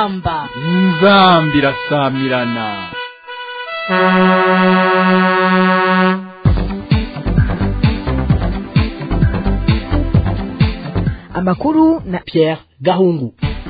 inzamba irasamirana. Amakuru na Pierre Gahungu.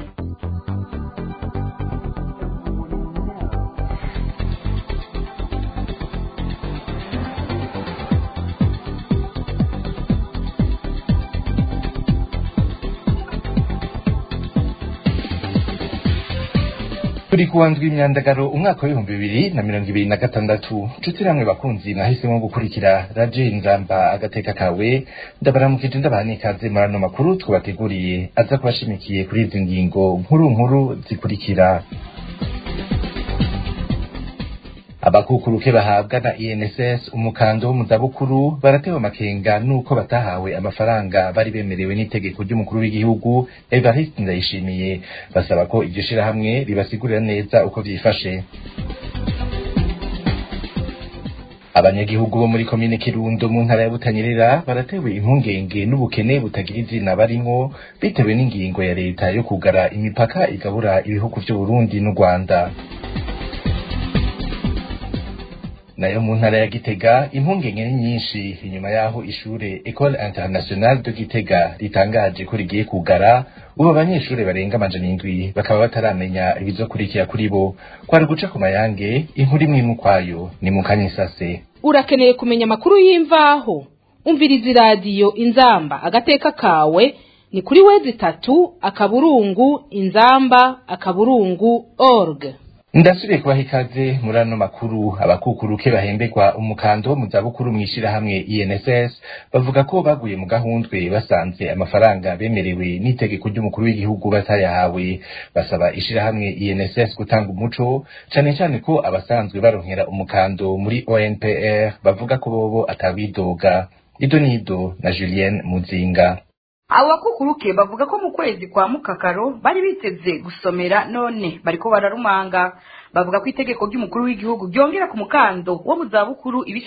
Turi kuwanzwe imyandagaro umwaka wa 2026 nshuti namwe bakunzi nahisemo gukurikira radio Inzamba agateka kawe ndabaramukije ndabahani ikaze marano makuru twabateguriye aza kubashimikiye kuri izi ngingo nkuru zikurikira. Abakukuruke bahabwa na INSS umukando wo mu zabukuru baratewe amakenga nuko batahawe amafaranga bari bemerewe n'itegeko ry'umukuru w'igihugu Evariste Ndayishimiye, basaba ko iryo shirahamwe ribasigurira neza uko vyifashe. Abanyagihugu bo muri komine Kirundo mu ntara ya Butanyerera baratewe impungenge n'ubukene butagira izina barimwo bitewe n'ingingo ya leta yo kugara imipaka igabura ibihugu vy'u Burundi n'u Rwanda. Nayo mu ntara ya Gitega impungenge ni nyinshi inyuma yaho ishure École Internationale de Gitega ritangaje ko rigiye kugara, ubu abanyeshure barenga 700 bakaba bataramenya ibizokurikira kuri bo. Kwari guca ku mayange inkuru imwe mu kwayo ni mu Kanyisase. Urakeneye kumenya makuru y'imvaho? Umviriza radio Inzamba agateka kawe ni kuri wezi3:inzamba.org. Ndasubiye kubaha ikaze muri ano makuru. Abakukuruke bahembegwa umukando wo mu zabukuru mwishira hamwe INSS bavuga ko baguye mu gahundwe basanze amafaranga bemerewe n'itegeko ry'umukuru w'igihugu batayahawe. Basaba ishira hamwe INSS gutanga umuco cyane ko abasanzwe baronkera umukando muri ONPR bavuga ko bobo atabidoga. Idonido na Julienne Muzinga. Abakukuruke bavuga ko mu kwezi kwa Mukakaro bari biteze gusomera none bariko bararumanga. Bavuga ko itegeko ry'umukuru w'igihugu ryongera ku mukando wo mu zabukuru ibice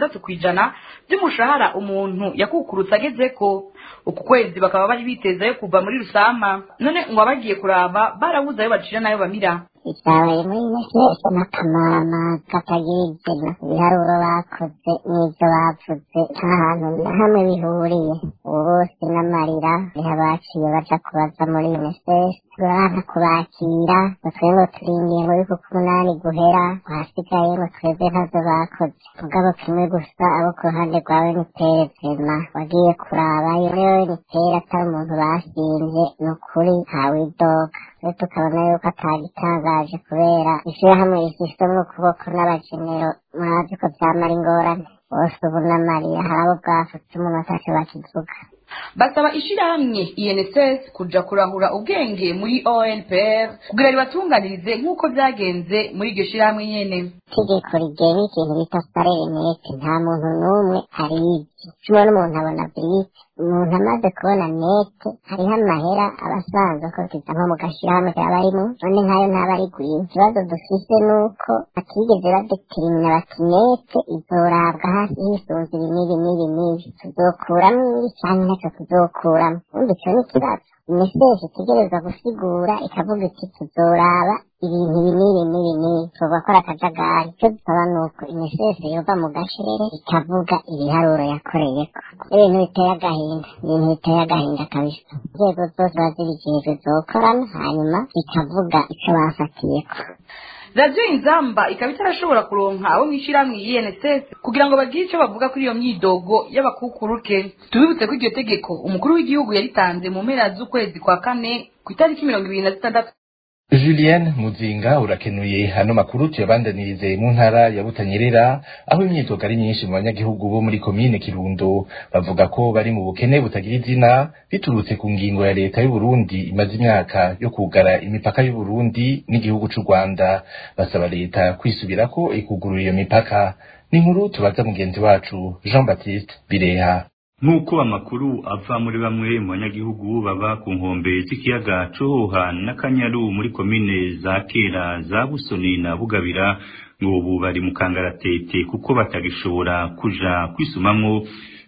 60% by'umushahara umuntu yakukurutse agezeko. Uku kwezi bakaba bari biteze yo kuva muri Rusama, none ngo abagiye kuraba barabuza ayo bacira nayo bamira. Itabaye muri nese n'akamama katagirije ibiharuro bakoze n'ibyo bavuze nta hantu na hamwe bihuriye. Ubu bose n'amarira yabaciye baja kubaza muri UNICEF turana kubakira batwego turindiye ngo yuko kumunani guhera hasigaye ngo twebwe ntazo bakoze. Mugabo kimwe gusa abo ku ruhande rwawe ni Perezida wagiye kuraba yewe ni Pera atari umuntu bashinje n'ukuri ntawidoga. Tukabona yuko atagitangaje kubera ishirahamwe rishyizwemo ukuboko n'abagenero murazi ko vyamara ingorane bose ubu n'amarira hari abo bwafutse umuntu atacyo bakivuga. Basaba ishirahamwe INSS kuja kurahura ubwenge muri ONPR kugira ribatunganirize nk'uko vyagenze muri iryo shirahamwe nyene. Itegeko rigena ikintu bita salary net nta muntu n'umwe arizi. Cuma n'umuntu abona bwite umuntu amaze kubona net hariho amahera abasanzwe ko kiza nko mu gashirahamwe kabarimo none nkayo ntabariguye. Ikibazo dufise nuko batigeze badetermina bati net izorabwa hasi hisunze ibin'ibi tuzokuramwo canke ntacyo tuzokuramo. Ubundi ico ni ikibazo INSS itegerezwa gusigura ikavuga iti tuzoraba ibintu binini tubakora akajagari. Icyo dusaba nuko INSS yova mu gashirere ikavuga ibiharuro yakoreyeko. Ibintu biteye agahinda kabisa. Inzego zose bazibijejwe zokorana hanyuma ikavuga ico bafatiyeko. Radio Inzamba ikaba itarashobora kuronka abo mwishirahamwe INSS kugira ngo bagire ico bavuga kuri iyo myidogo y'abakukuruke. Tubibutse ko iryo tegeko umukuru w'igihugu yaritanze mu mpera z'ukwezi kwa kane ku itariki 26. Julienne Muzinga urakenuye. Hano makuru tuyabandanirize mu ntara ya Butanyerera aho imyitozo ari myinshi mu banyagihugu bo muri komine Kirundo bavuga ko bari mu bukene butagira izina biturutse ku ngingo ya leta y'u Burundi imaze imyaka yo kugara imipaka y'u Burundi n'igihugu c'u Rwanda. Basaba leta kwisubirako ikugurura iyo mipaka. Ni inkuru tubaza mugenzi wacu Jean Baptiste Bireha. Nuko amakuru ava muri bamwe mu banyagihugu baba ku nkombe z'ikiyaga Cohoha n'Akanyaru muri komine za Kera za Busoni na Bugabira ngo ubu bari mu kangaratete kuko batagishobora kuja kwisumamwo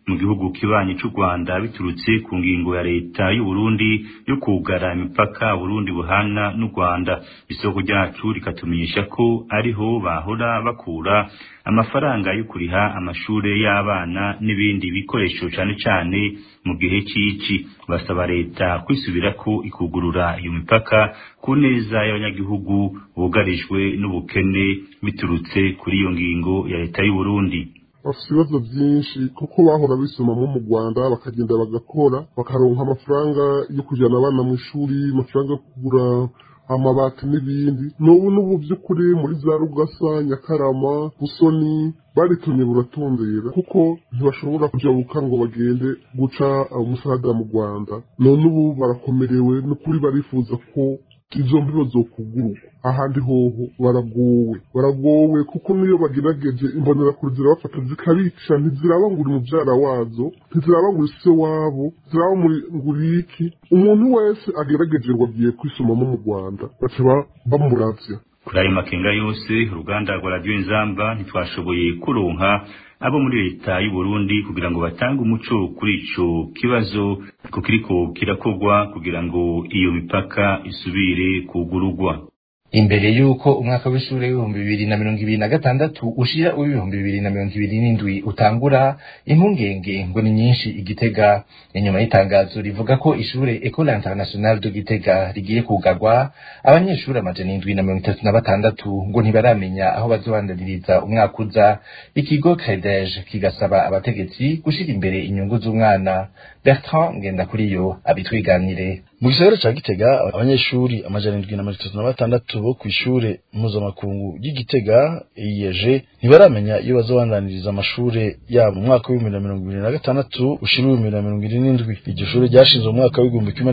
mu gihugu kibanyi c'u Rwanda biturutse ku ngingo ya leta y'u Burundi yo kugara imipaka Burundi buhana n'u Rwanda. Isoko ryacu rikatumenyesha ko ariho bahora bakura amafaranga yo kuriha amashure y'abana n'ibindi bikoresho cane cane mu gihe c'ici. Basaba leta kwisubirako ikugurura iyo mipaka ku neza y'abanyagihugu bugarijwe n'ubukene biturutse kuri iyo ngingo ya leta y'u Burundi. bafite ibibazo byinshi kuko bahora bisomamo mu Rwanda bakagenda bagakora bakaronka amafaranga yo kujyana abana mu ishuri, amafaranga yo kugura amabati n'ibindi. N'ubu by'ukuri muri za Rugasa, Nyakarama, Busoni baritumye buratondera kuko ntibashobora kujabuka ngo bagende guca umusarada mu Rwanda. None ubu barakomerewe n'ukuri barifuza ko izo mbibo zokugurwa. Ahandi hoho baragowe kuko niyo bagerageje imbonerakure zirabafata zikabica, ntiziraba ngo uri muvyara wazo, ntiziraba ngo uri se wabo, ntiziraba ngo uri iki. Umuntu wese agerageje ngo agiye kwisomamo mu Rwanda baca bamuravya. Kuri ayo makenga yose uruganda rwa Radio Inzamba ntitwashoboye kuronka abo muri leta y'u Burundi kugira ngo batange umuco kuri ico kibazo kukiriko kirakorwa kugira ngo iyo mipaka isubire kugurugwa. Imbere yuko umwaka w'ishure w'ibihumbi 2026 ushira w'ibihumbi 2027 utangura, impungenge ngo ni nyinshi Igitega. Inyuma y'itangazo rivuga ko ishure École Internationale de Gitega rigiye kugarwa, abanyeshuri 736 ngo ntibaramenya aho bazobandaniriza umwaka uza. Ikigo CREDEJ kigasaba abategetsi gushira imbere inyungu z'umwana. Bertrand Ngendakuriyo abitwiganire. Mu gisagara ca Gitega abanyeshuri 736 bo kw'ishure mpuzamakungu y'Igitega EIG ntibaramenya iyo bazobandaniriza amashure yabo mu mwaka w'2026 ushira 2027. Iryo shure ryashinzwe mu mwaka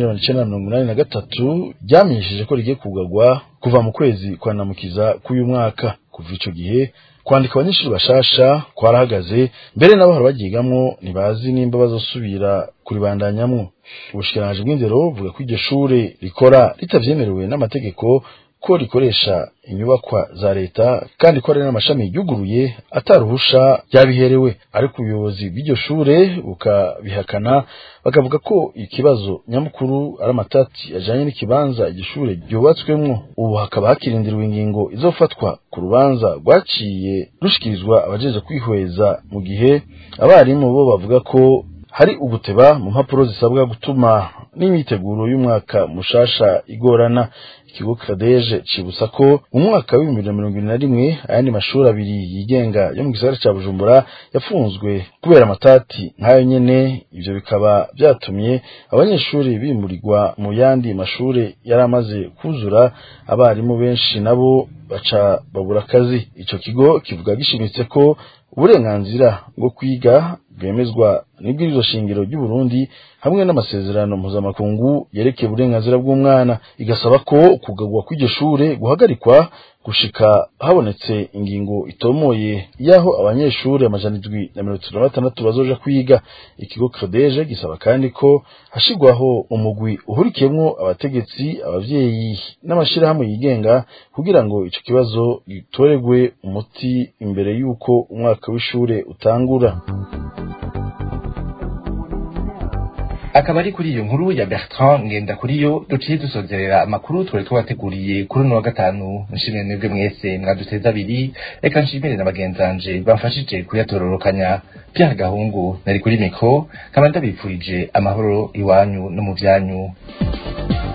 w'1983 ryamenyesheje ko rigiye kugarwa kuva mu kwezi kwa Namukiza k'uyu mwaka. Kuva ico gihe kwandika abanyeshuri bashasha kwarahagaze, mbere n'abahora bagigamwo ntibazi nimba bazosubira kuribandanyamwo. Ubushikiranganji bw'indero buvuga ko iryo shure rikora ritavyemerewe n'amategeko, ko rikoresha inyubakwa za leta kandi ko ari n'amashami yuguruye ataruhusha yabiherewe. Ariko ubuyobozi bw'iryo shure bukabihakana, bakavuga ko ikibazo nyamukuru ari amatati ajanye n'ikibanza iryo shure ryubatswemwo. Ubu hakaba hakirindiriwe ingingo izofatwa ku rubanza rwaciye rushikirizwa abajeje kwihweza, mu gihe abarimu bo bavuga ko hari uguteba mu mpapuro zisabwa gutuma n'imyiteguro y'umwaka mushasha igorana. Ikigo CREDEJ cibutsa ko mu mwaka wa 2021 ayandi mashuri abiri yigenga yo mu gisagara ca Bujumbura yafunzwe kubera amatati nk'ayo nyene. Ivyo bikaba vyatumye abanyeshuri bimurirwa mu yandi mashuri yaramaze kuzura, abarimu benshi nabo baca babura akazi. Ico kigo kivuga gishimitse ko uburenganzira bwo kwiga bwemezwa n'ibwirizo shingiro ry'u Burundi hamwe n'amasezerano mpuzamakungu yerekeye uburenganzira bw'umwana. Igasaba ko kugagwa kw'iryo shure guhagarikwa gushika habonetse ingingo itomoye yaho abanyeshuri 736 bazoja kwiga. Ikigo CREDEJ gisaba kandi ko hashigwaho umugwi uhurikiyemwo abategetsi, abavyeyi n'amashirahamwe yigenga kugira ngo ico kibazo gitoregwe umuti imbere yuko umwaka w'ishure utangura. Akaba ari kuri iyo nkuru ya Bertrand Ngendakuriyo duciye dusozerera amakuru twari twabateguriye kuri no wa gatanu. Nshimire mwebwe mwese mwaduteza abiri, reka nshimire na bagenzanje bamfashije kuyatororokanya. Pierre Gahungu nari kuri mikro, kandi ndabipfurije amahoro iwanyu no mu vyanyu.